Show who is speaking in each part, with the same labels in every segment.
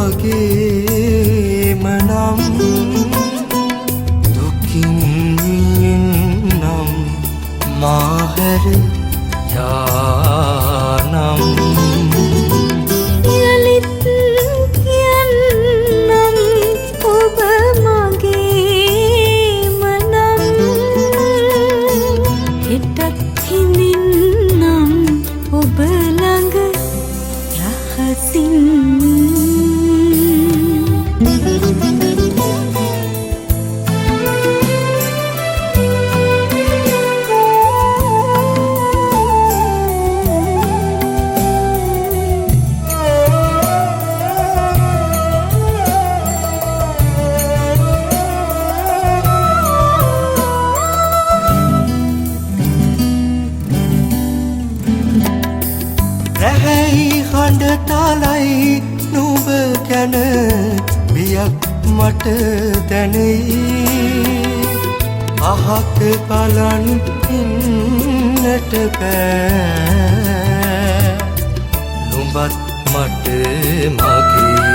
Speaker 1: වගේම නම් දුකින් නම් මාහැර යානම්
Speaker 2: යලිත් කියන්නම් ඔබ මගේම නම් හෙටත් හිඳින්නම් ඔබ ළඟ රහසින්
Speaker 1: රැහැයි හඬටලයි නුඹ ගැන බියක් මට දැනෙයි අහක බලන් ඉන්නට බෑ නුඹත් මට මගේ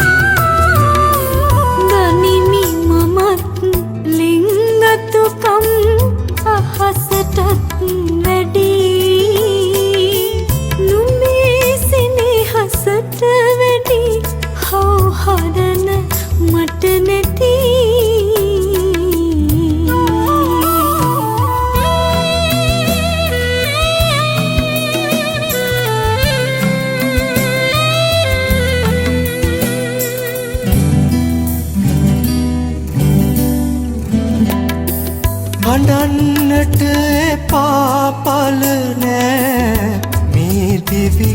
Speaker 2: ගනිමි මමත් ලිංගතුකම් අහසටත් වැඩි නුඹේ සෙනෙහසට වැඩි හවුහරන මට නැති
Speaker 1: හඬන්නට එපා පල නෑ මේ දිවි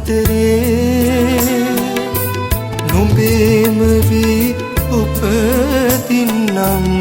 Speaker 1: කතරේ නුඹේම වී උපදින්නම්